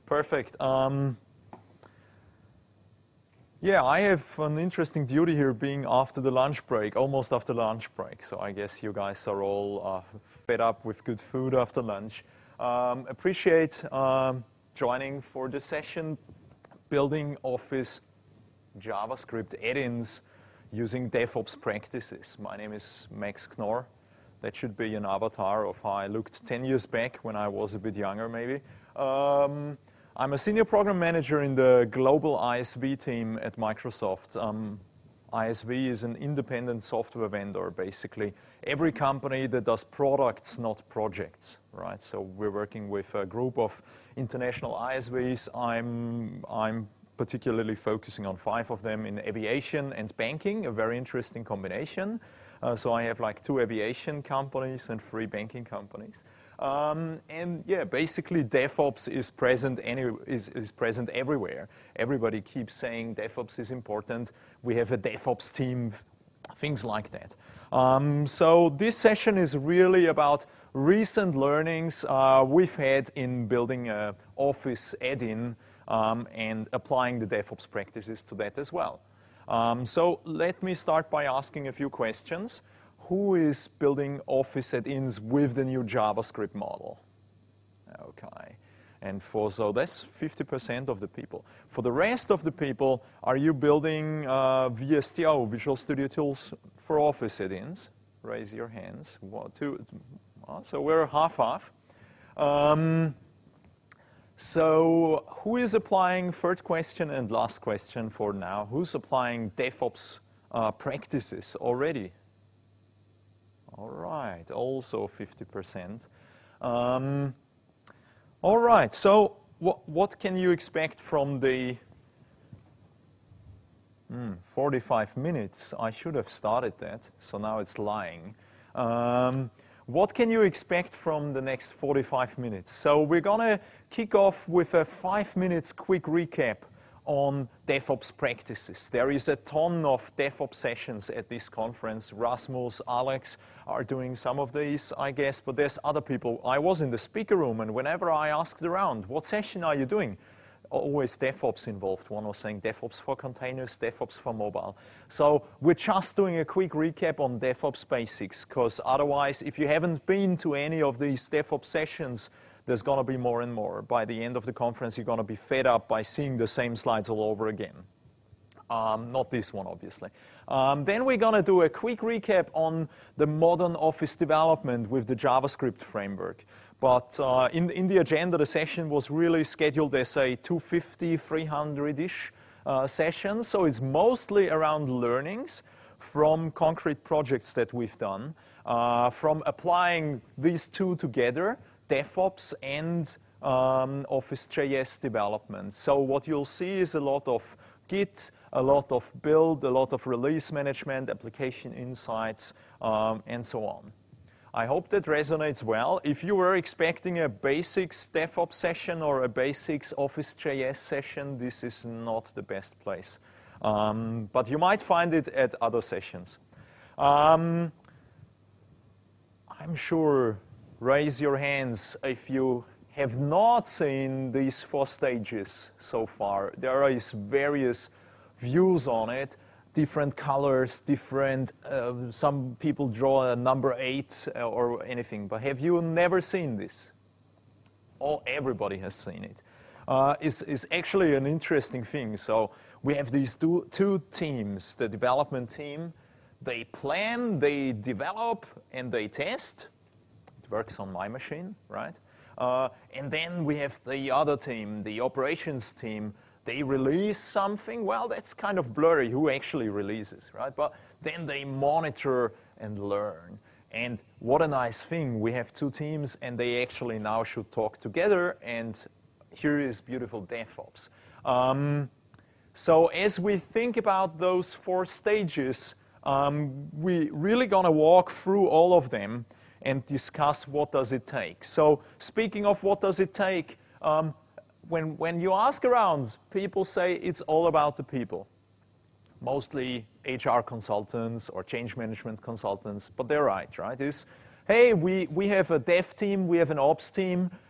Perfect. Yeah, I have an interesting duty here being after the lunch break, almost after lunch break. So I guess you guys are all fed up with good food after lunch. Appreciate joining for the session, Building Office JavaScript add-ins using DevOps practices. My name is Max Knorr. That should be an avatar of how I looked 10 years back when I was a bit younger, maybe. I'm a senior program manager in the global ISV team at Microsoft. ISV is an independent software vendor, basically. Every company that does products, not projects, right? So we're working with a group of international ISVs. I'm particularly focusing on 5 of them in aviation and banking, a very interesting combination. So I have like 2 aviation companies and 3 banking companies. And yeah, basically DevOps is present everywhere. Everybody keeps saying DevOps is important. We have a DevOps team, things like that. So this session is really about recent learnings we've had in building an Office add-in and applying the DevOps practices to that as well. So let me start by asking a few questions. Who is building Office add-ins with the new JavaScript model? Okay. And so that's 50% of the people. For the rest of the people, are you building VSTO, Visual Studio Tools for Office add-ins? Raise your hands. 1, 2. So we're half-half. So who is applying, third question and last question for now, who's applying DevOps practices already? All right, also 50%. All right, so what can you expect from the 45 minutes? I should have started that, so now it's lying. What can you expect from the next 45 minutes? So we're going to kick off with a 5 minutes quick recap on DevOps practices. There is a ton of DevOps sessions at this conference. Rasmus, Alex are doing some of these, I guess, but there's other people. I was in the speaker room, and whenever I asked around, what session are you doing? Always DevOps involved. One was saying DevOps for containers, DevOps for mobile. So we're just doing a quick recap on DevOps basics, because otherwise, if you haven't been to any of these DevOps sessions, there's going to be more and more. By the end of the conference, you're going to be fed up by seeing the same slides all over again. Not this one, obviously. Then we're going to do a quick recap on the modern Office development with the JavaScript framework. But in the agenda, the session was really scheduled as a 250, 300-ish session. So it's mostly around learnings from concrete projects that we've done, from applying these two together, DevOps and Office.js development. So what you'll see is a lot of Git, a lot of build, a lot of release management, application insights, and so on. I hope that resonates well. If you were expecting a basics DevOps session or a basics Office.js session, this is not the best place. But you might find it at other sessions. I'm sure, raise your hands if you have not seen these 4 stages so far. There is various views on it, different colors, different, some people draw a number 8 or anything, but have you never seen this? Oh, everybody has seen it. It's actually an interesting thing. So we have these two teams, the development team, they plan, they develop, and they test. It works on my machine, right? And then we have the other team, the operations team. They release something. Well, that's kind of blurry who actually releases, right? But then they monitor and learn. And what a nice thing. We have 2 teams, and they actually now should talk together. And here is beautiful DevOps. So as we think about those 4 stages, we're really going to walk through all of them and discuss what does it take. So speaking of what does it take, when you ask around, people say it's all about the people. Mostly HR consultants or change management consultants, but they're right? Hey, we have a dev team, we have an ops team,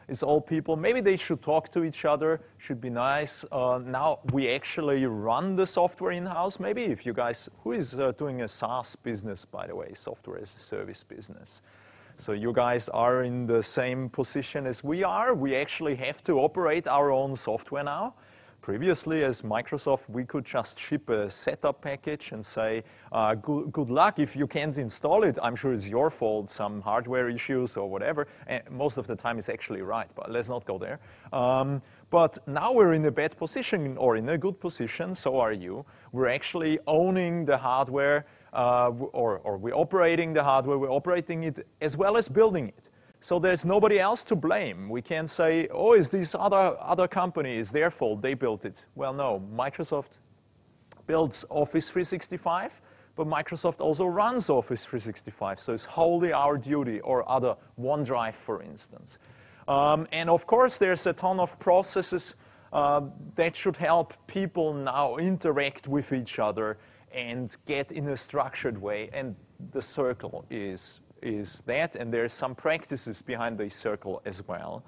It's all people. Maybe they should talk to each other, should be nice. Now we actually run the software in-house. Maybe if you guys, who is doing a SaaS business, by the way, software as a service business? So you guys are in the same position as we are. We actually have to operate our own software now. Previously, as Microsoft, we could just ship a setup package and say, good luck. If you can't install it, I'm sure it's your fault, some hardware issues or whatever. And most of the time it's actually right, but let's not go there. But now we're in a bad position, or in a good position, so are you. We're actually owning the hardware, or we're operating the hardware, we're operating it as well as building it. So there's nobody else to blame. We can't say, oh, it's this other company, it's their fault, they built it. Well, no, Microsoft builds Office 365, but Microsoft also runs Office 365, so it's wholly our duty, or other OneDrive, for instance. And of course, there's a ton of processes that should help people now interact with each other and get in a structured way, and the circle is that, and there's some practices behind the circle as well.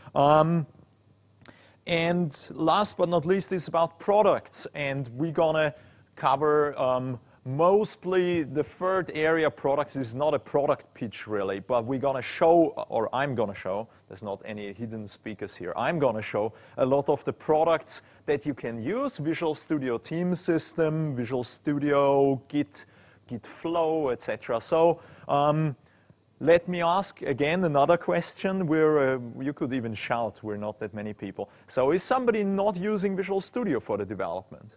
And last but not least is about products, and we're gonna cover mostly the third area. Products is not a product pitch really, but we're gonna show, or I'm gonna show, there's not any hidden speakers here, I'm gonna show a lot of the products that you can use, Visual Studio Team System, Visual Studio, Git Flow, etc. So let me ask again another question. You could even shout, we're not that many people. So is somebody not using Visual Studio for the development?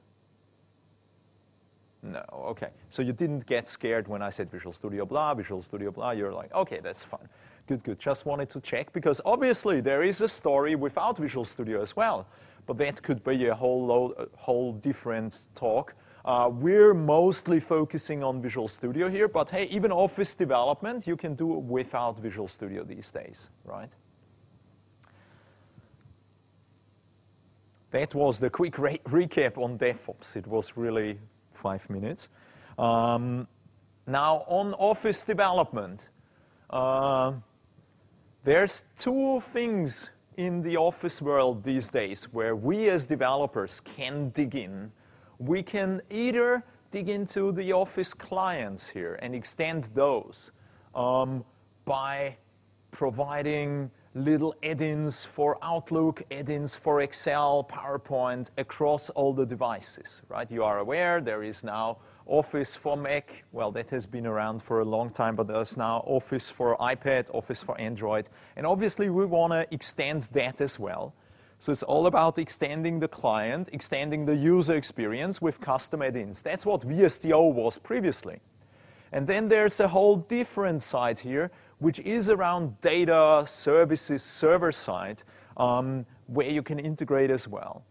No, okay. So you didn't get scared when I said Visual Studio blah, Visual Studio blah. You're like, okay, that's fine. Good, good. Just wanted to check, because obviously there is a story without Visual Studio as well. But that could be a whole different talk. We're mostly focusing on Visual Studio here, but hey, even Office development you can do without Visual Studio these days, right? That was the quick recap on DevOps. It was really 5 minutes. Now on Office development, there's two things in the Office world these days where we as developers can dig in. We can either dig into the Office clients here and extend those by providing little add-ins for Outlook, add-ins for Excel, PowerPoint across all the devices, right? You are aware there is now Office for Mac. Well, that has been around for a long time, but there's now Office for iPad, Office for Android. And obviously we want to extend that as well. So it's all about extending the client, extending the user experience with custom add-ins. That's what VSTO was previously. And then there's a whole different side here, which is around data, services, server side, where you can integrate as well.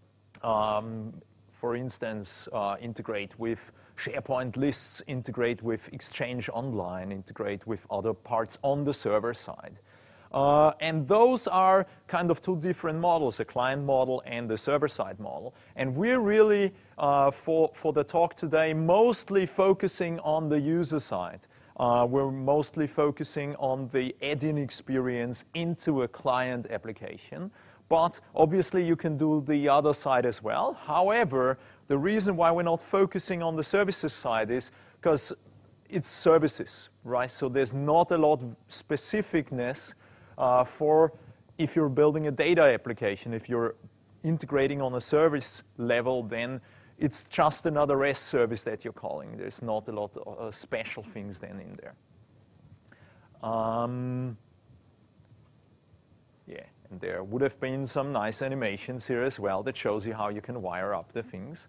For instance, integrate with SharePoint lists, integrate with Exchange Online, integrate with other parts on the server side. And those are kind of two different models, a client model and the server-side model. And we're really, for the talk today, mostly focusing on the user side. We're mostly focusing on the add-in experience into a client application. But obviously, you can do the other side as well. However, the reason why we're not focusing on the services side is because it's services, right? So there's not a lot of specificness for if you're building a data application. If you're integrating on a service level, then it's just another REST service that you're calling. There's not a lot of special things then in there. Yeah, and there would have been some nice animations here as well that shows you how you can wire up the things.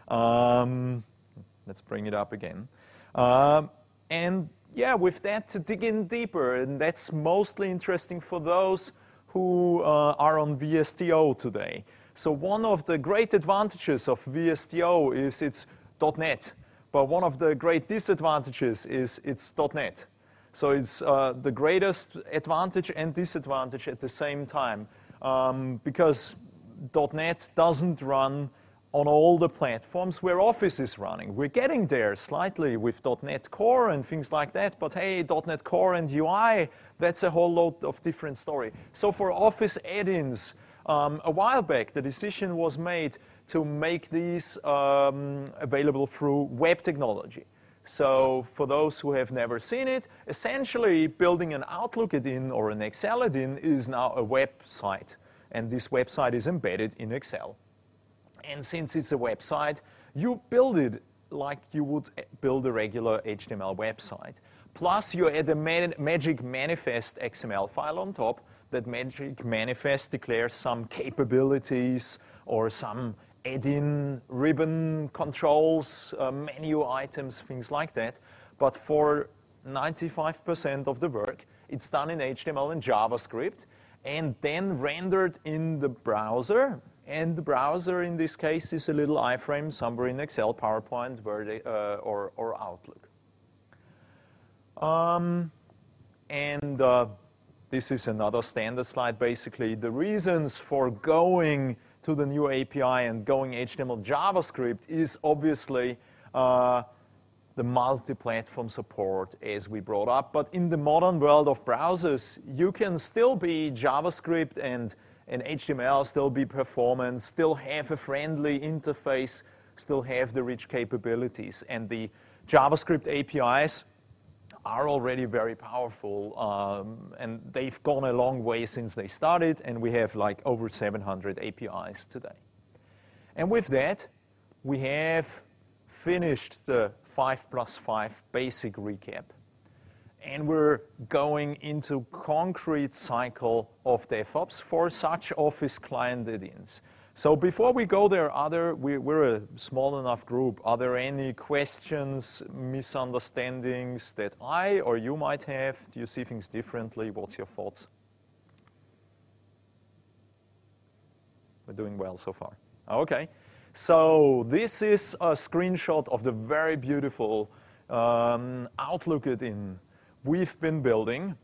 Let's bring it up again. And yeah, with that, to dig in deeper, and that's mostly interesting for those who are on VSTO today. So one of the great advantages of VSTO is it's .NET, but one of the great disadvantages is it's .NET. So it's the greatest advantage and disadvantage at the same time, because .NET doesn't run on all the platforms where Office is running. We're getting there slightly with .NET Core and things like that, but hey, .NET Core and UI, that's a whole lot of different story. So for Office add-ins, a while back, the decision was made to make these available through web technology. So for those who have never seen it, essentially building an Outlook add-in or an Excel add-in is now a website. And this website is embedded in Excel. And since it's a website, you build it like you would build a regular HTML website. Plus, you add a Magic Manifest XML file on top. That Magic Manifest declares some capabilities or some add-in ribbon controls, menu items, things like that. But for 95% of the work, it's done in HTML and JavaScript and then rendered in the browser. And the browser, in this case, is a little iframe somewhere in Excel, PowerPoint, Word, or Outlook. This is another standard slide, basically. The reasons for going to the new API and going HTML JavaScript is obviously the multi-platform support, as we brought up. But in the modern world of browsers, you can still be JavaScript and HTML, still be performance, still have a friendly interface, still have the rich capabilities. And the JavaScript APIs are already very powerful, and they've gone a long way since they started, and we have like over 700 APIs today. And with that, we have finished the 5+5 basic recap. And we're going into concrete cycle of DevOps for such Office client add-ins. So before we go there, we're a small enough group. Are there any questions, misunderstandings that I or you might have? Do you see things differently? What's your thoughts? We're doing well so far. Okay. So this is a screenshot of the very beautiful Outlook add-in we've been building.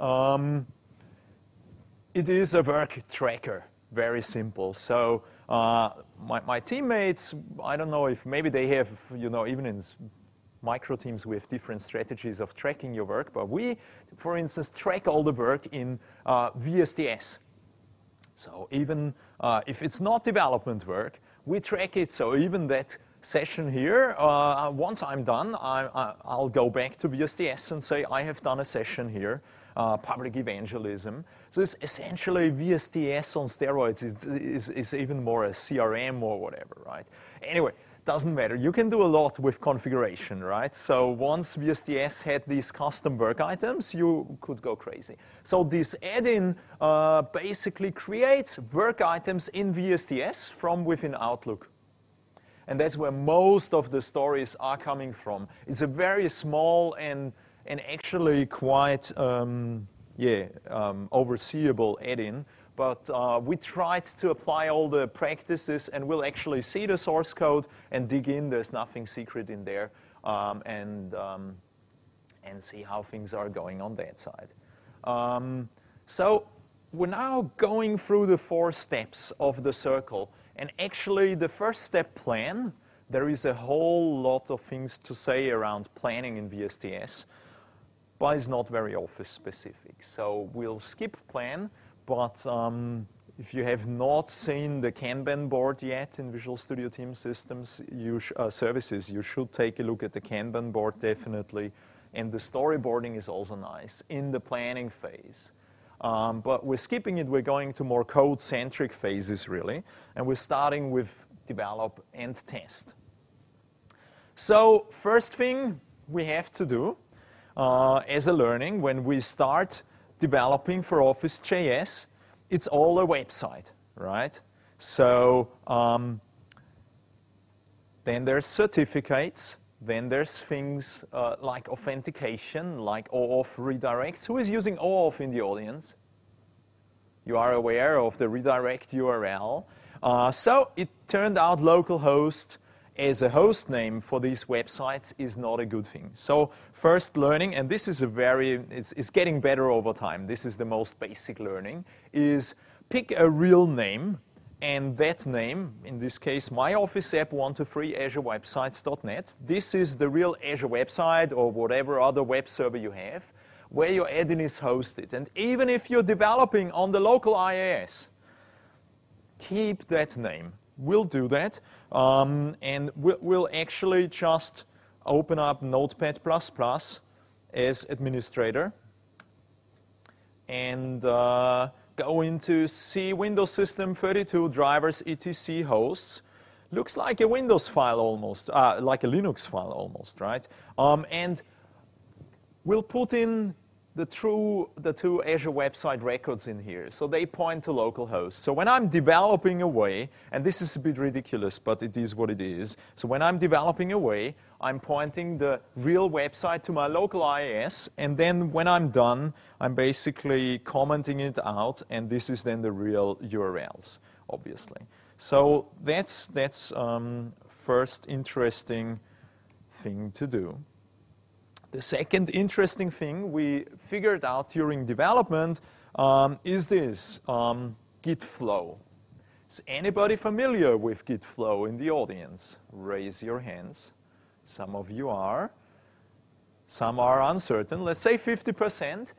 It is a work tracker, very simple. So my teammates, I don't know if maybe they have, even in micro teams, we have different strategies of tracking your work. But we, for instance, track all the work in VSTS. So even if it's not development work, we track it. So even that session here, once I'm done, I'll go back to VSTS and say, I have done a session here, public evangelism. So it's essentially VSTS on steroids. Is even more a CRM or whatever, right? Anyway, doesn't matter. You can do a lot with configuration, right? So once VSTS had these custom work items, you could go crazy. So this add-in basically creates work items in VSTS from within Outlook. And that's where most of the stories are coming from. It's a very small and actually quite overseeable add-in. But we tried to apply all the practices, and we'll actually see the source code and dig in. There's nothing secret in there, and see how things are going on that side. So we're now going through the 4 steps of the circle. And actually, the first step plan, there is a whole lot of things to say around planning in VSTS, but it's not very Office specific. So we'll skip plan, but if you have not seen the Kanban board yet in Visual Studio Team Systems services, you should take a look at the Kanban board definitely. And the storyboarding is also nice in the planning phase. But we're skipping it. We're going to more code-centric phases, really. And we're starting with develop and test. So first thing we have to do as a learning, when we start developing for Office.js, it's all a website, right? So then there's certificates. Then there's things like authentication, like OAuth redirects. Who is using OAuth in the audience? You are aware of the redirect URL. So it turned out localhost as a host name for these websites is not a good thing. So first learning, and this is it's getting better over time. This is the most basic learning, is pick a real name And that name, in this case, my Office app 123 azurewebsites.net. This is the real Azure website or whatever other web server you have, where your add-in is hosted. And even if you're developing on the local IIS, keep that name. We'll do that. And we'll actually just open up Notepad++ as administrator and go into C Windows System 32 drivers etc hosts. Looks like a Windows file almost, like a Linux file almost, right? And we'll put in the two Azure website records in here. So they point to local hosts. So when I'm developing away, and this is a bit ridiculous, but it is what it is. So when I'm developing away, I'm pointing the real website to my local IIS. And then when I'm done, I'm basically commenting it out. And this is then the real URLs, obviously. So that's first interesting thing to do. The second interesting thing we figured out during development is this, Git flow. Is anybody familiar with Git flow in the audience? Raise your hands. Some of you are. Some are uncertain. Let's say 50%.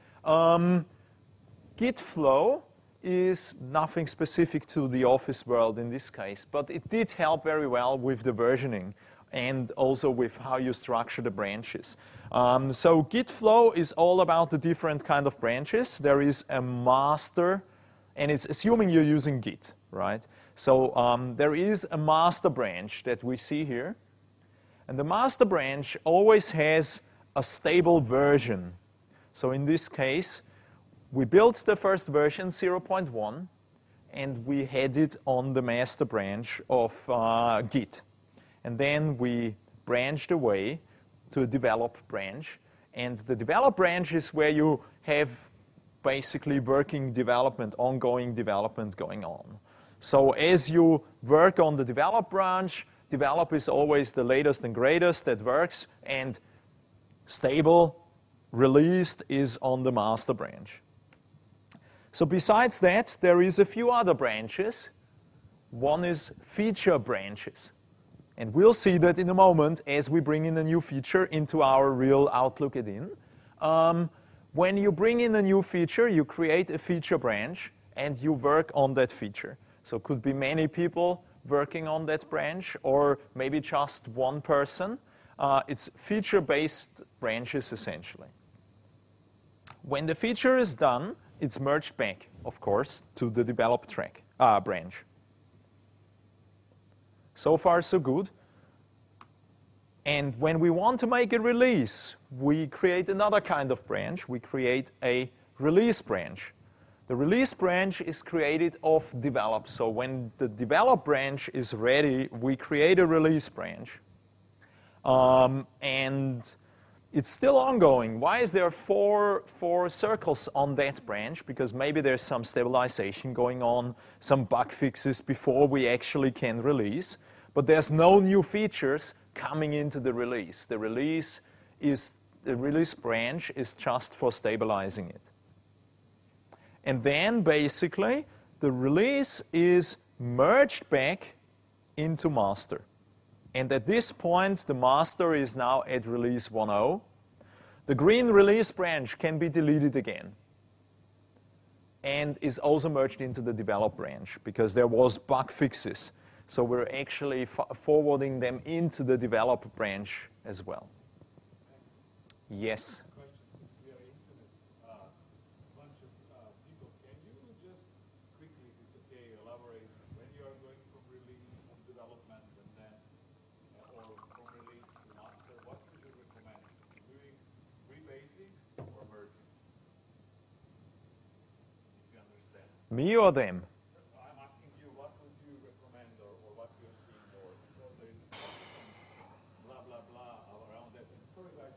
Git flow is nothing specific to the Office world in this case, but it did help very well with the versioning and also with how you structure the branches. So Git flow is all about the different kind of branches. There is a master, and it's assuming you're using Git, right? So there is a master branch that we see here. And the master branch always has a stable version. So in this case, we built the first version, 0.1, and we had it on the master branch of Git. And then we branched away to a develop branch. And the develop branch is where you have basically working development, ongoing development going on. So as you work on the develop branch, develop is always the latest and greatest that works, and stable, released is on the master branch. So besides that, there is a few other branches. One is feature branches. And we'll see that in a moment as we bring in a new feature into our real Outlook add-in. When you bring in a new feature, you create a feature branch and you work on that feature. So it could be many people working on that branch or maybe just one person. It's feature-based branches essentially. When the feature is done, it's merged back, of course, to the develop branch. So far, so good. And when we want to make a release, we create another kind of branch. We create a release branch. The release branch is created of develop. So when the develop branch is ready, we create a release branch. And it's still ongoing. Why is there four circles on that branch? Because maybe there's some stabilization going on, some bug fixes before we actually can release. But there's no new features coming into the release. The release branch is just for stabilizing it. And then basically the release is merged back into master. And at this point, the master is now at release 1.0. The green release branch can be deleted again and is also merged into the develop branch because there was bug fixes. So we're actually forwarding them into the develop branch as well. Yes? Me or them? I'm asking you, what would you recommend or what you're seeing more? Because there's blah, blah, blah around that. And sorry guys,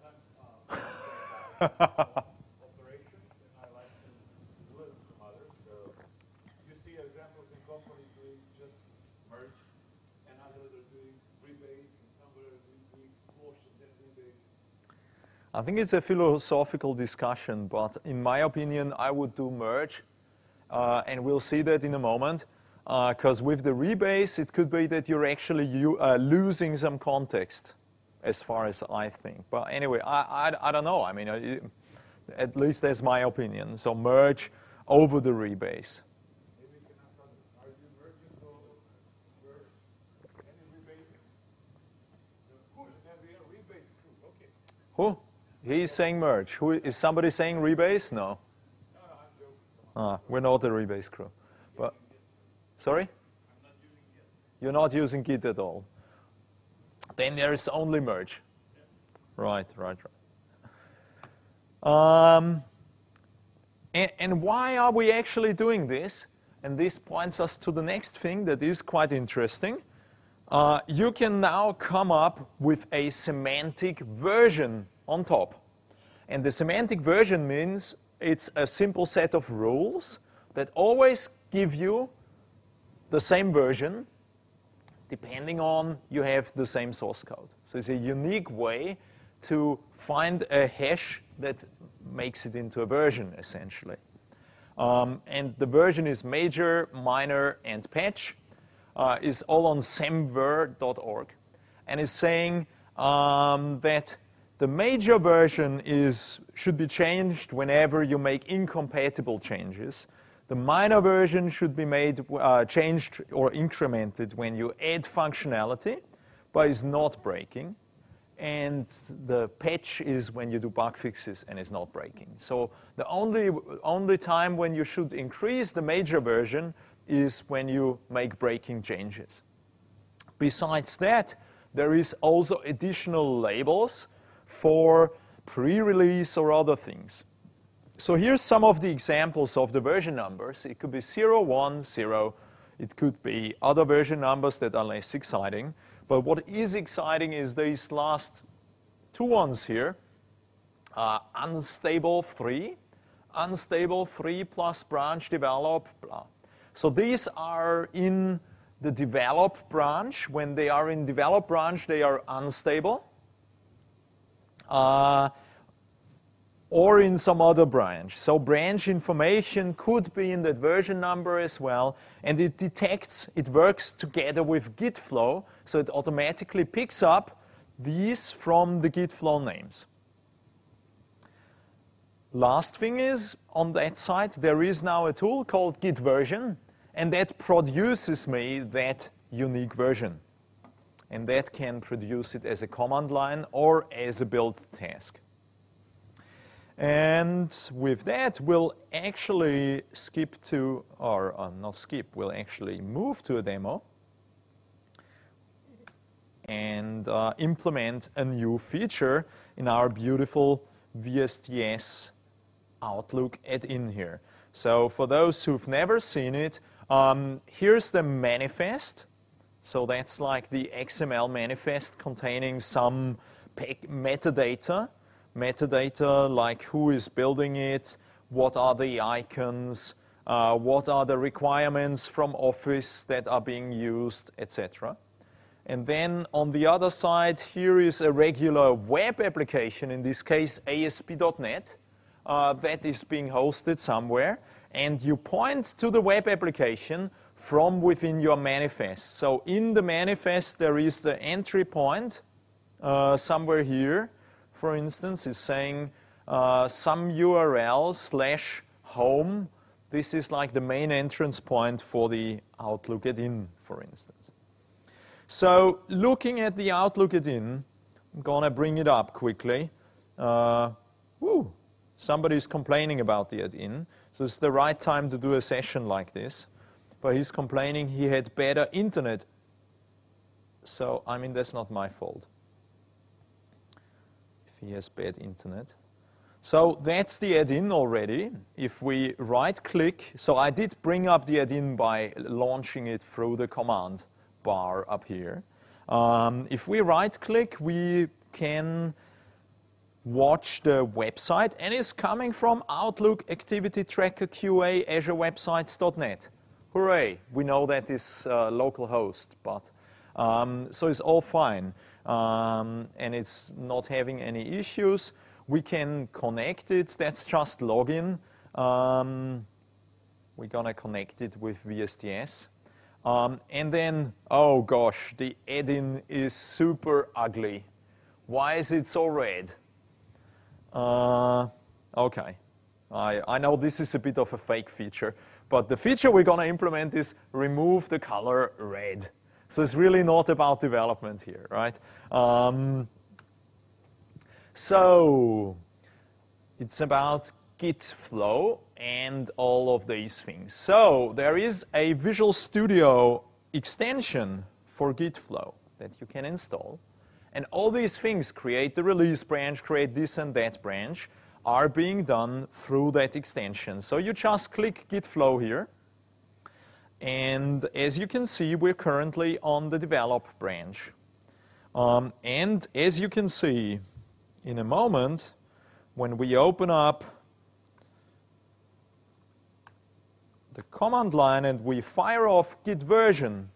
I'm operations and I like to learn from others. So you see examples in companies doing just merge and others are doing rebase and some are doing explosions and rebase. I think it's a philosophical discussion, but in my opinion, I would do merge. And we'll see that in a moment. because with the rebase, it could be that you're actually losing some context, as far as I think. But anyway, I don't know. I mean, at least that's my opinion. So merge over the rebase. Maybe you can ask others. Are you merging or merge? Any rebasing? Cool, and we are rebase true. Okay. Who? He's saying merge. Who is somebody saying rebase? No. No, I'm joking. We're not a rebase crew. But sorry? I'm not using Git. You're not using Git at all. Then there is only merge. Yeah. Right. And why are we actually doing this? And this points us to the next thing that is quite interesting. You can now come up with a semantic version on top. And the semantic version means it's a simple set of rules that always give you the same version depending on you have the same source code. So it's a unique way to find a hash that makes it into a version, essentially. And the version is major, minor, and patch. Is all on semver.org. And is saying that the major version should be changed whenever you make incompatible changes. The minor version should be changed or incremented when you add functionality, but is not breaking. And the patch is when you do bug fixes and is not breaking. So the only time when you should increase the major version is when you make breaking changes. Besides that, there is also additional labels for pre-release or other things. So here's some of the examples of the version numbers. It could be 0, 1, 0. It could be other version numbers that are less exciting. But what is exciting is these last two ones here. Unstable 3, unstable 3 plus branch develop, blah. So these are in the develop branch. When they are in develop branch, they are unstable. Or in some other branch. So branch information could be in that version number as well. And it detects, it works together with Git flow. So it automatically picks up these from the Git flow names. Last thing is, on that side, there is now a tool called Git version. And that produces me that unique version. And that can produce it as a command line or as a build task. And with that, we'll actually skip to, or not skip, we'll actually move to a demo and implement a new feature in our beautiful VSTS Outlook add-in here. So for those who've never seen it, here's the manifest. So that's like the XML manifest containing some metadata. Metadata like who is building it, what are the icons, what are the requirements from Office that are being used, etc. And then on the other side, here is a regular web application, in this case ASP.NET, that is being hosted somewhere. And you point to the web application from within your manifest. So in the manifest, there is the entry point somewhere here. For instance, is saying some URL /home. This is like the main entrance point for the Outlook add-in, for instance. So looking at the Outlook add-in, I'm going to bring it up quickly. Somebody's complaining about the add-in. So it's the right time to do a session like this. But he's complaining he had better internet. So, I mean, that's not my fault. He has bad internet. So that's the add-in already. If we right-click, so I did bring up the add-in by launching it through the command bar up here. If we right-click, we can watch the website, and it's coming from Outlook Activity Tracker QA Azure Websites.net. Hooray! We know that is localhost, but so it's all fine. And it's not having any issues. We can connect it. That's just login. We're going to connect it with VSTS. And then, oh gosh, the add-in is super ugly. Why is it so red? Okay, I know this is a bit of a fake feature, but the feature we're going to implement is remove the color red. So it's really not about development here, right? So it's about Git flow and all of these things. So there is a Visual Studio extension for Git flow that you can install. And all these things, create the release branch, create this and that branch, are being done through that extension. So you just click Git flow here. And as you can see, we're currently on the develop branch. And as you can see, in a moment, when we open up the command line and we fire off git version,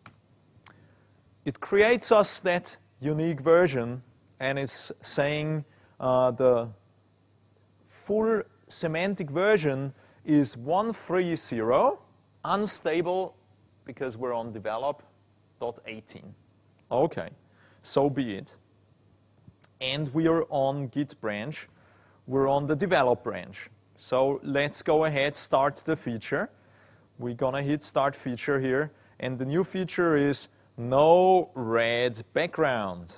it creates us that unique version, and it's saying the full semantic version is 130, unstable because we're on develop.18. Okay, so be it. And we are on Git branch. We're on the develop branch. So let's go ahead, start the feature. We're going to hit start feature here. And the new feature is no red background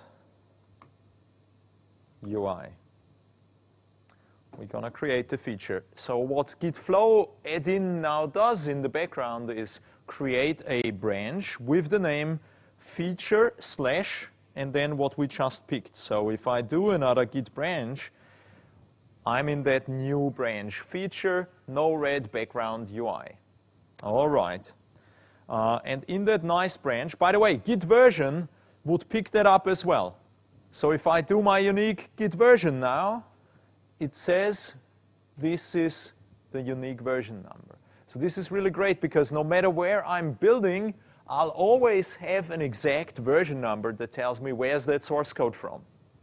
UI. We're going to create the feature. So what Git flow add-in now does in the background is create a branch with the name feature / and then what we just picked. So if I do another Git branch, I'm in that new branch, feature no red background UI. All right. And in that nice branch, by the way, Git version would pick that up as well. So if I do my unique Git version now, it says this is the unique version number. So this is really great because no matter where I'm building, I'll always have an exact version number that tells me where's that source code from.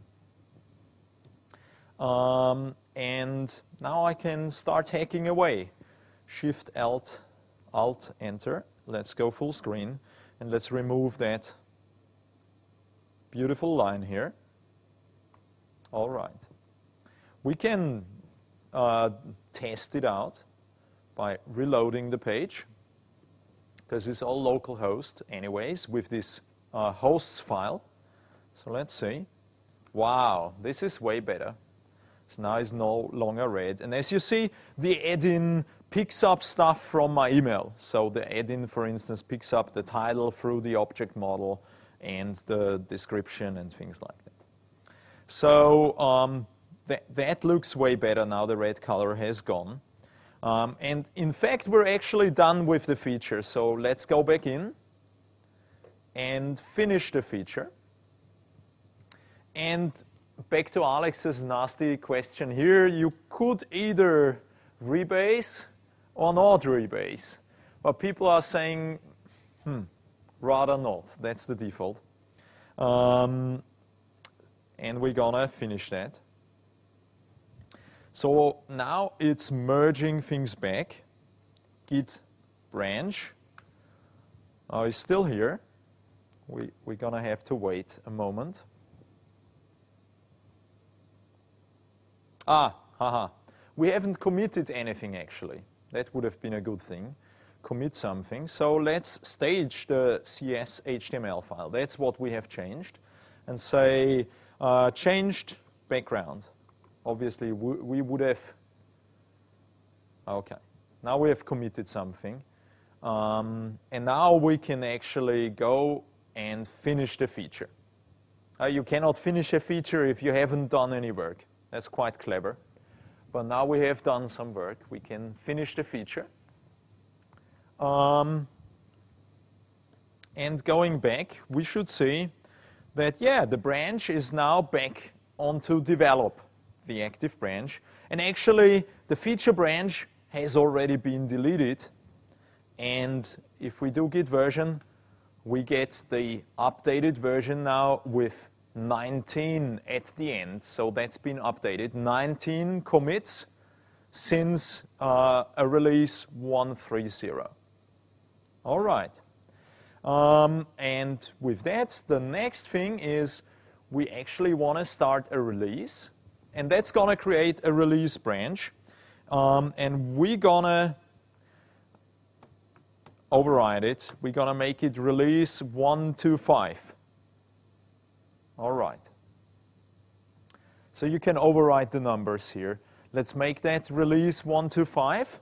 And now I can start hacking away. Shift Alt, Enter. Let's go full screen. And let's remove that beautiful line here. All right. We can test it out by reloading the page, because it's all localhost anyways with this hosts file. So let's see. Wow, this is way better. So now it's no longer red. And as you see, the add-in picks up stuff from my email. So the add-in, for instance, picks up the title through the object model and the description and things like that. So that looks way better now. The red color has gone. And in fact, we're actually done with the feature. So let's go back in and finish the feature. And back to Alex's nasty question here, you could either rebase or not rebase. But people are saying, rather not. That's the default. And we're going to finish that. So now it's merging things back. Git branch is still here. We're going to have to wait a moment. We haven't committed anything, actually. That would have been a good thing. Commit something. So let's stage the CS HTML file. That's what we have changed. And say, changed background. Obviously, we would have, okay. Now we have committed something. And now we can actually go and finish the feature. You cannot finish a feature if you haven't done any work. That's quite clever. But now we have done some work. We can finish the feature. And going back, we should see that, yeah, the branch is now back onto develop, the active branch. And actually, the feature branch has already been deleted. And if we do git version, we get the updated version now with 19 at the end. So that's been updated. 19 commits since a release 130. All right. And with that, the next thing is we actually want to start a release. And that's going to create a release branch. And we're going to override it. We're going to make it release 125. All right. So you can override the numbers here. Let's make that release 125.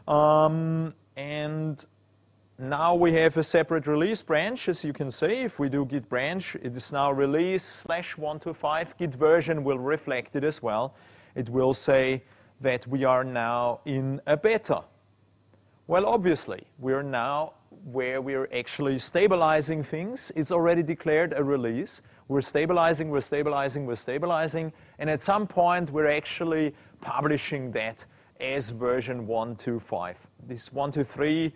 And now we have a separate release branch, as you can see. If we do git branch, it is now release/125. Git version will reflect it as well. It will say that we are now in a beta. Well, obviously, we're now where we're actually stabilizing things. It's already declared a release. We're stabilizing, we're stabilizing, we're stabilizing. And at some point, we're actually publishing that as version 125. This 130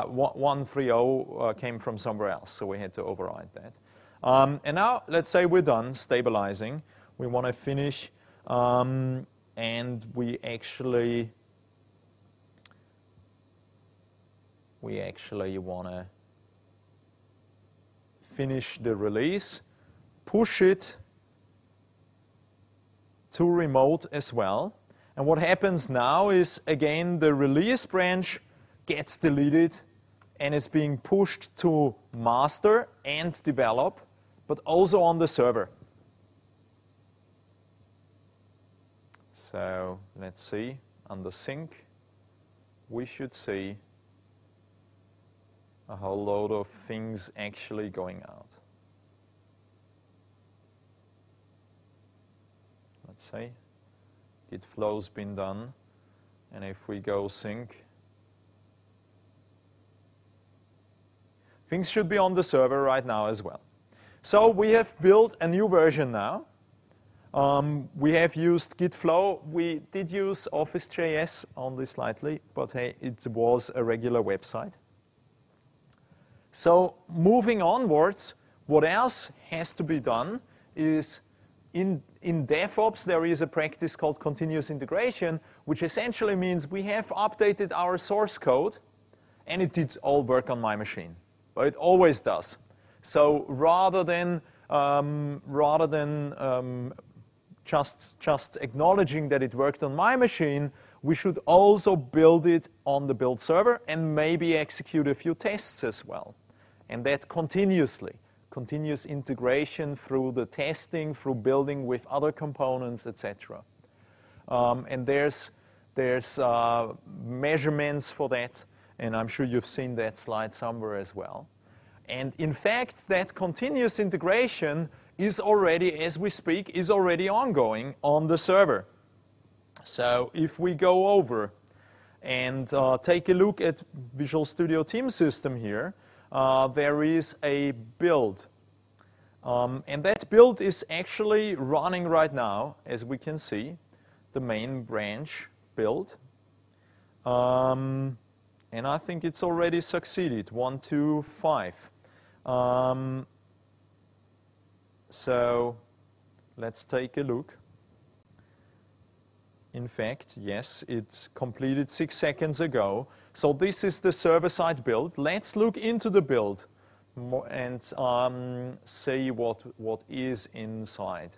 came from somewhere else, so we had to override that. And now, let's say we're done stabilizing. We want to finish, and we actually want to finish the release, push it to remote as well. And what happens now is, again, the release branch gets deleted and is being pushed to master and develop, but also on the server. So let's see, under sync, we should see a whole load of things actually going out. Let's see. Git flow's been done, and if we go sync, things should be on the server right now as well. So we have built a new version now. We have used Git flow. We did use Office.js only slightly, but hey, it was a regular website. So moving onwards, what else has to be done is in DevOps, there is a practice called continuous integration, which essentially means we have updated our source code, and it did all work on my machine. But it always does. So rather than just acknowledging that it worked on my machine, we should also build it on the build server and maybe execute a few tests as well. And that continuously. Continuous integration through the testing, through building with other components, etc. And there's measurements for that, and I'm sure you've seen that slide somewhere as well. And in fact, that continuous integration is already, as we speak, is already ongoing on the server. So if we go over and take a look at Visual Studio Team System here, there is a build. And that build is actually running right now, as we can see, the main branch build. And I think it's already succeeded, 1, 2, 5. So let's take a look. In fact, yes, it completed 6 seconds ago. So this is the server-side build. Let's look into the build and see what is inside.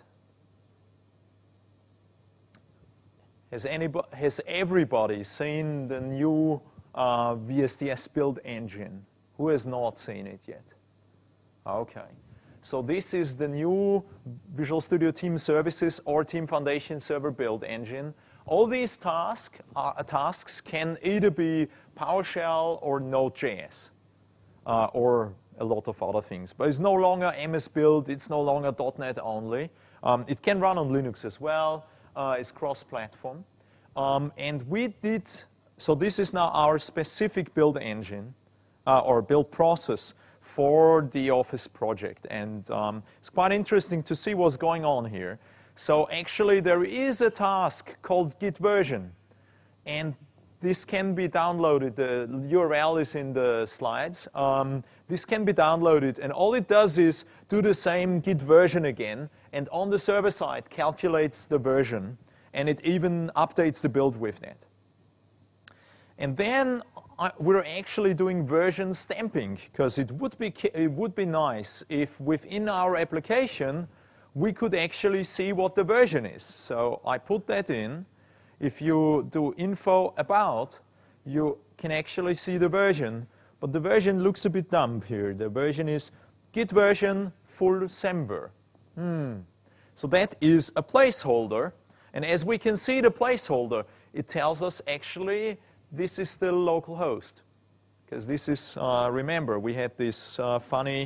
Has everybody seen the new VSTS build engine? Who has not seen it yet? Okay. So this is the new Visual Studio Team Services or Team Foundation Server build engine. All these tasks can either be PowerShell or Node.js or a lot of other things. But it's no longer MS Build. It's no longer .NET only. It can run on Linux as well. It's cross-platform. And we did, so this is now our specific build engine or build process for the Office project. And it's quite interesting to see what's going on here. So actually, there is a task called git version. And this can be downloaded. The URL is in the slides. This can be downloaded. And all it does is do the same git version again. And on the server side, calculates the version. And it even updates the build with that. And then we're actually doing version stamping, because it would be nice if within our application we could actually see what the version is. So I put that in. If you do info about, you can actually see the version, but the version looks a bit dumb here. The version is git version full semver. So that is a placeholder, and as we can see the placeholder, it tells us actually this is still localhost, because this is, remember, we had this funny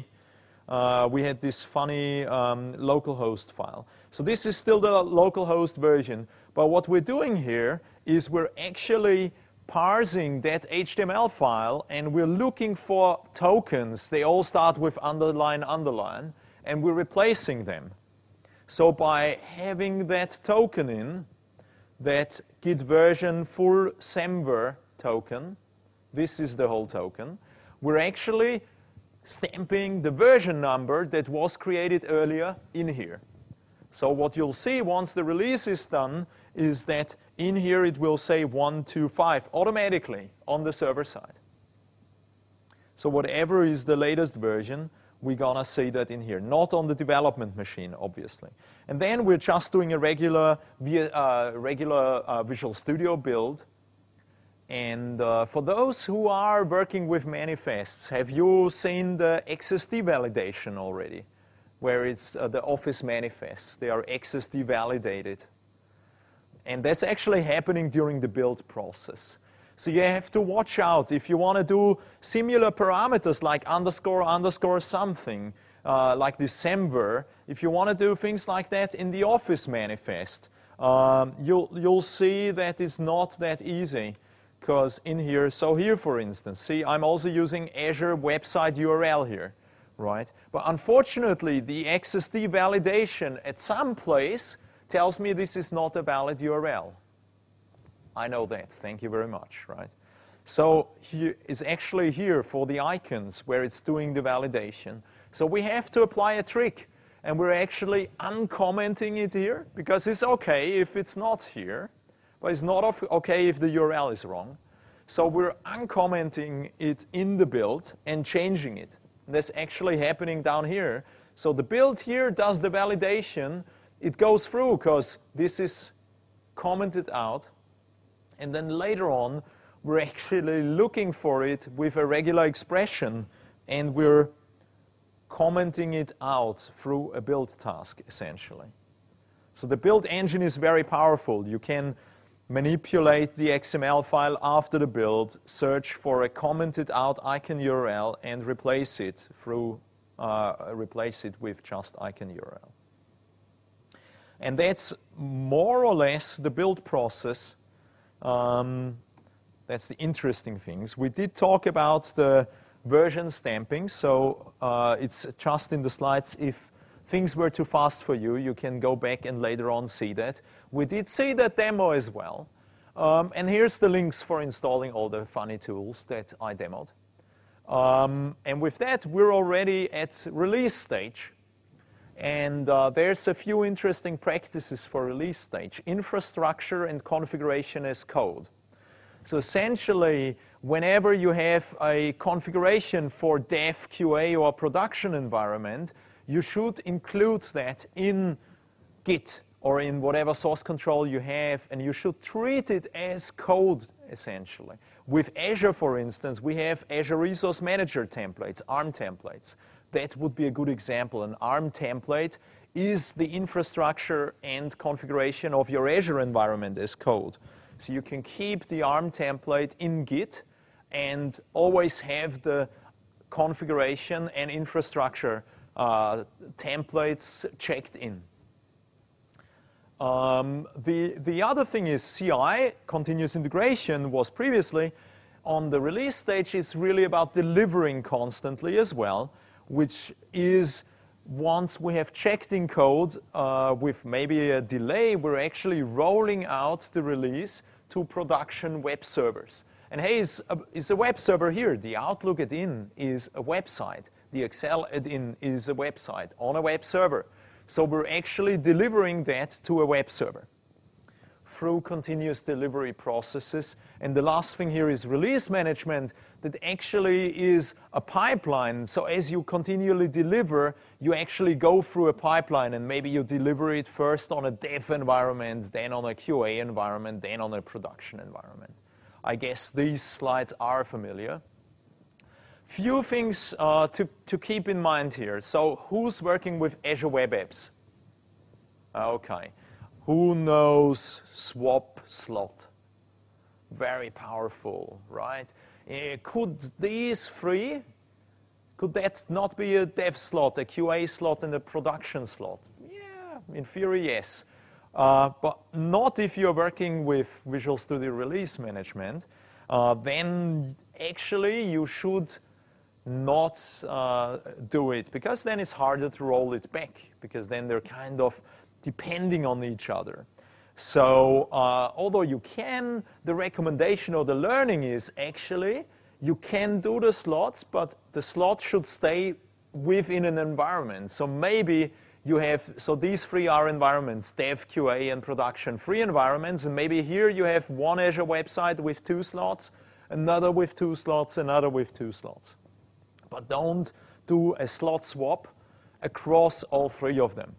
localhost file. So this is still the localhost version, but what we're doing here is we're actually parsing that HTML file, and we're looking for tokens. They all start with underline, underline, and we're replacing them. So by having that token in, that git version full semver token, this is the whole token, we're actually stamping the version number that was created earlier in here. So what you'll see once the release is done is that in here it will say 125 automatically on the server side. So whatever is the latest version, we're going to see that in here, not on the development machine, obviously. And then we're just doing a regular Visual Studio build. And for those who are working with manifests, have you seen the XSD validation already? Where it's the Office manifests. They are XSD validated. And that's actually happening during the build process. So you have to watch out if you want to do similar parameters like underscore, underscore something, like this semver. If you want to do things like that in the Office manifest, you'll see that it's not that easy. Because in here, so here for instance, see, I'm also using Azure website URL here, right? But unfortunately, the XSD validation at some place tells me this is not a valid URL. I know that. Thank you very much, right? So here is actually here for the icons where it's doing the validation. So we have to apply a trick, and we're actually uncommenting it here, because it's okay if it's not here, but it's not okay if the URL is wrong. So we're uncommenting it in the build and changing it. And that's actually happening down here. So the build here does the validation. It goes through because this is commented out. And then later on, we're actually looking for it with a regular expression, and we're commenting it out through a build task, essentially. So the build engine is very powerful. You can manipulate the XML file after the build, search for a commented out icon URL, and replace it with just icon URL. And that's more or less the build process. That's the interesting things. We did talk about the version stamping, so it's just in the slides. If things were too fast for you, you can go back and later on see that. We did see that demo as well. And here's the links for installing all the funny tools that I demoed. And with that, we're already at release stage. And there's a few interesting practices for release stage. Infrastructure and configuration as code. So essentially, whenever you have a configuration for dev, QA, or production environment, you should include that in Git or in whatever source control you have, and you should treat it as code, essentially. With Azure, for instance, we have Azure Resource Manager templates, ARM templates. That would be a good example. An ARM template is the infrastructure and configuration of your Azure environment as code. So you can keep the ARM template in Git and always have the configuration and infrastructure templates checked in. The other thing is CI, continuous integration, was previously. On the release stage, it's really about delivering constantly as well, which is once we have checked in code with maybe a delay, we're actually rolling out the release to production web servers. And hey, it's a web server here. The Outlook add-in is a website. The Excel add-in is a website on a web server. So we're actually delivering that to a web server. through continuous delivery processes. And the last thing here is release management, that actually is a pipeline. So as you continually deliver, you actually go through a pipeline, and maybe you deliver it first on a dev environment, then on a QA environment, then on a production environment. I guess these slides are familiar. Few things to keep in mind here. So who's working with Azure Web Apps? Okay. Who knows swap slot? Very powerful, right? Could these three, could that not be a dev slot, a QA slot, and a production slot? Yeah, in theory, yes. But not if you're working with Visual Studio Release Management. Then actually you should not do it, because then it's harder to roll it back, because then they're kind of depending on each other. So although you can, the recommendation or the learning is actually you can do the slots, but the slot should stay within an environment. So maybe you have, so these three are environments, dev, QA, and production, three environments, and maybe here you have one Azure website with 2 slots, another with 2 slots, another with 2 slots. But don't do a slot swap across all 3 of them.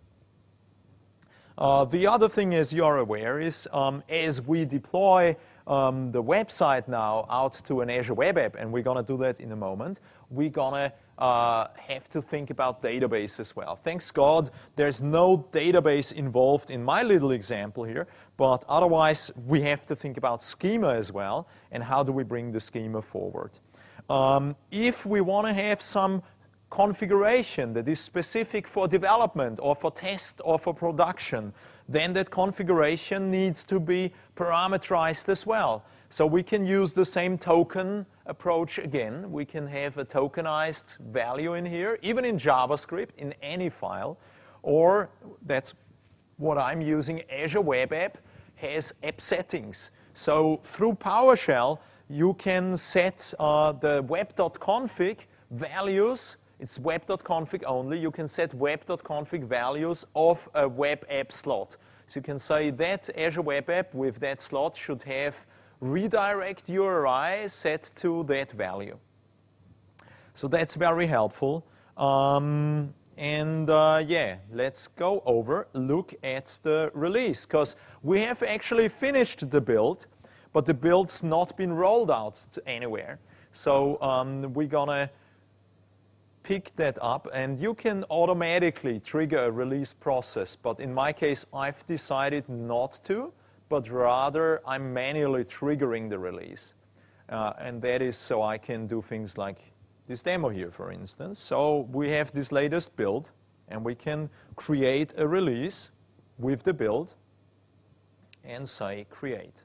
The other thing, as you are aware, is as we deploy the website now out to an Azure Web App, and we're going to do that in a moment, we're going to have to think about database as well. Thanks God, there's no database involved in my little example here, but otherwise we have to think about schema as well, and how do we bring the schema forward. If we want to have some configuration that is specific for development or for test or for production, then that configuration needs to be parameterized as well. So we can use the same token approach again. We can have a tokenized value in here, even in JavaScript, in any file, or that's what I'm using. Azure Web App has app settings. So through PowerShell, you can set the web.config values. It's web.config only. You can set web.config values of a web app slot. So you can say that Azure Web App with that slot should have redirect URI set to that value. So that's very helpful. Yeah, let's go over, look at the release, because we have actually finished the build, but the build's not been rolled out to anywhere. So we're going to pick that up, and you can automatically trigger a release process. But in my case, I've decided not to, but rather I'm manually triggering the release. And that is so I can do things like this demo here, for instance. So we have this latest build, and we can create a release with the build and say create.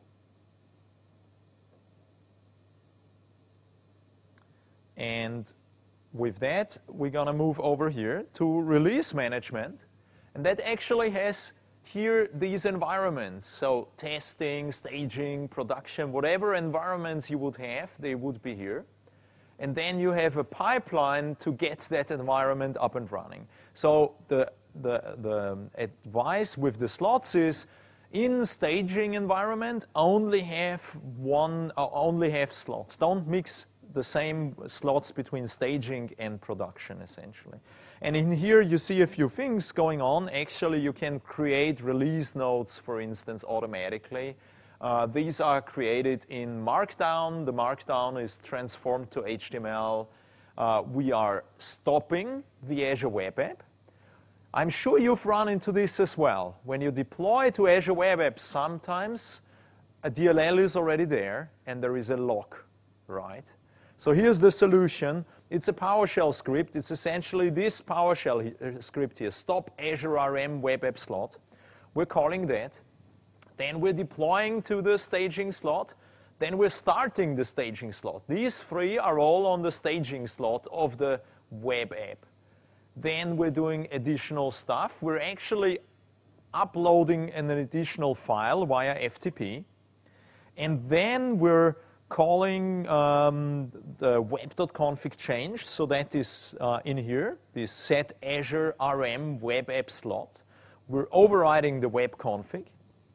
And with that, we're going to move over here to release management. And that actually has here these environments. So testing, staging, production, whatever environments you would have, they would be here. And then you have a pipeline to get that environment up and running. So the advice with the slots is, in staging environment, only have slots. Don't mix the same slots between staging and production, essentially. And in here, you see a few things going on. Actually, you can create release notes, for instance, automatically. These are created in Markdown. The Markdown is transformed to HTML. We are stopping the Azure Web App. I'm sure you've run into this as well. When you deploy to Azure Web App, sometimes a DLL is already there, and there is a lock, right? So here's the solution. It's a PowerShell script. It's essentially this PowerShell script here, stop Azure RM web app slot. We're calling that. Then we're deploying to the staging slot. Then we're starting the staging slot. These 3 are all on the staging slot of the web app. Then we're doing additional stuff. We're actually uploading an additional file via FTP. And then we're calling the web.config change, so that is in here, this set Azure RM web app slot. We're overriding the web config.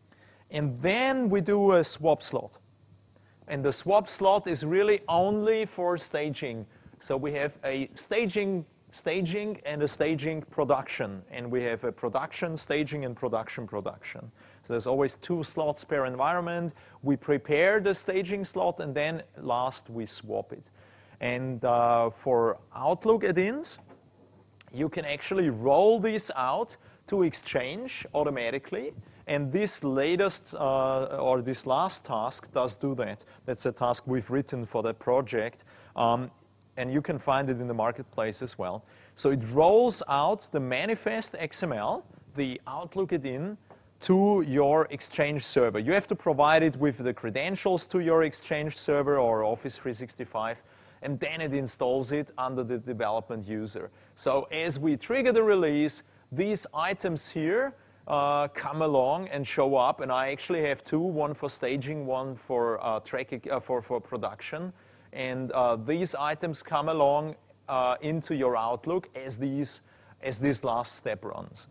And then we do a swap slot. And the swap slot is really only for staging. So we have a staging and a staging production. And we have a production, staging, and production. So there's always 2 slots per environment. We prepare the staging slot, and then last we swap it. And for Outlook add-ins, you can actually roll this out to Exchange automatically. And this latest or this last task does do that. That's a task we've written for the project. And you can find it in the marketplace as well. So it rolls out the manifest XML, the Outlook add-in, to your Exchange server. You have to provide it with the credentials to your Exchange server or Office 365, and then it installs it under the development user. So as we trigger the release, these items here come along and show up, and I actually have 2, one for staging, one for for production. And these items come along into your Outlook as this last step runs.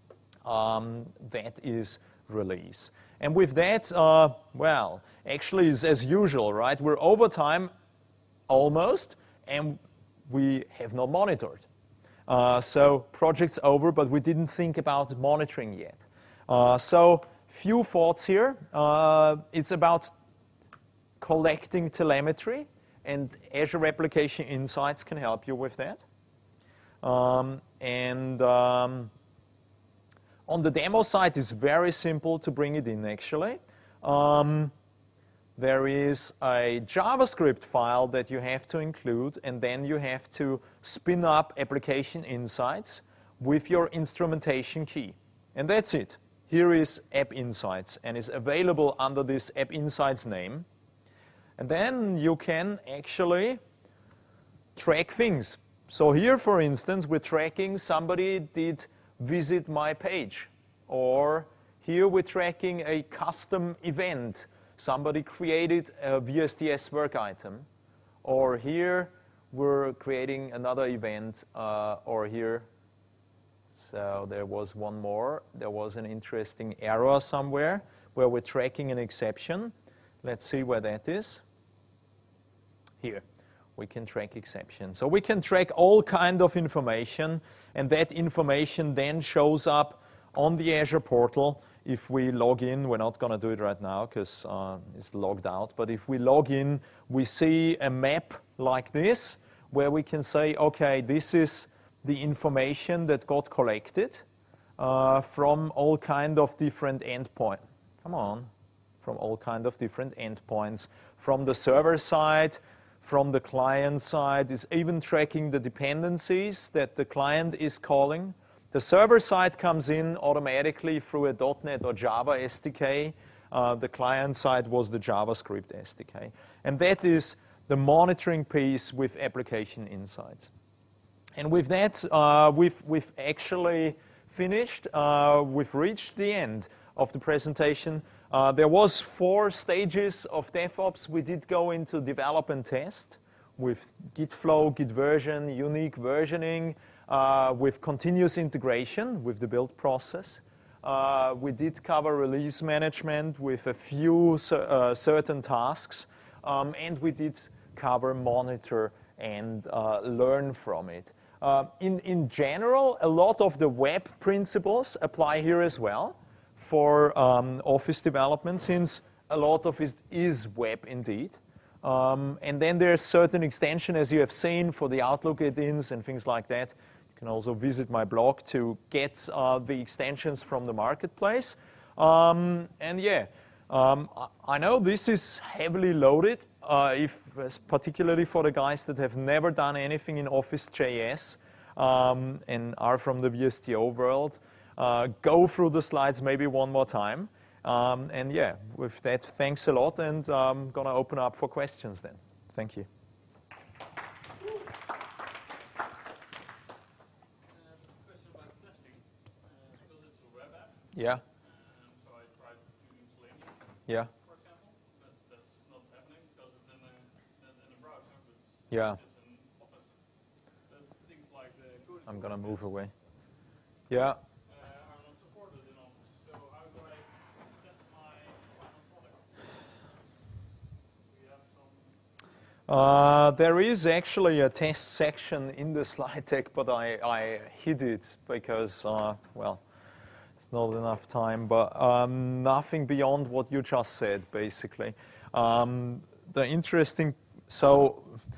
That is release. And with that, well, actually is as usual, right? We're over time almost, and we have not monitored. So project's over, but we didn't think about monitoring yet. So few thoughts here. It's about collecting telemetry, and Azure Application Insights can help you with that. On the demo side, it's very simple to bring it in, actually. There is a JavaScript file that you have to include, and then you have to spin up Application Insights with your instrumentation key. And that's it. Here is App Insights, and it's available under this App Insights name. And then you can actually track things. So here, for instance, we're tracking somebody did visit my page. Or here we're tracking a custom event. Somebody created a VSTS work item. Or here we're creating another event. Or here, so there was one more. There was an interesting error somewhere where we're tracking an exception. Let's see where that is. Here, we can track exceptions. So we can track all kind of information, and that information then shows up on the Azure portal. If we log in, we're not going to do it right now because it's logged out, but if we log in, we see a map like this where we can say, okay, this is the information that got collected from all kind of different endpoints. Come on. From all kind of different endpoints. From the server side, from the client side, is even tracking the dependencies that the client is calling. The server side comes in automatically through a .NET or Java SDK. The client side was the JavaScript SDK. And that is the monitoring piece with Application Insights. And with that, we've actually finished. We've reached the end of the presentation. There was 4 stages of DevOps. We did go into develop and test with Git flow, Git version, unique versioning, with continuous integration with the build process. We did cover release management with a few certain tasks, and we did cover monitor and learn from it. In general, a lot of the web principles apply here as well for Office development, since a lot of it is web indeed. And then there's certain extension, as you have seen, for the Outlook add-ins and things like that. You can also visit my blog to get the extensions from the marketplace. And yeah, I know this is heavily loaded, particularly for the guys that have never done anything in Office.js and are from the VSTO world. Go through the slides maybe one more time. And yeah, with that, thanks a lot, and I'm going to open up for questions then. Thank you. Question about testing. Because it's a web app. Yeah. So I tried using Selenium, Yeah. for example, but that's not happening because it's in a browser. Yeah. It's in Office. But things like the code I'm going to move away. Yeah. are not supported in Office. So how do I test my There is actually a test section in the slide deck, but I hid it because, well, it's not enough time. But nothing beyond what you just said, basically. The interesting, so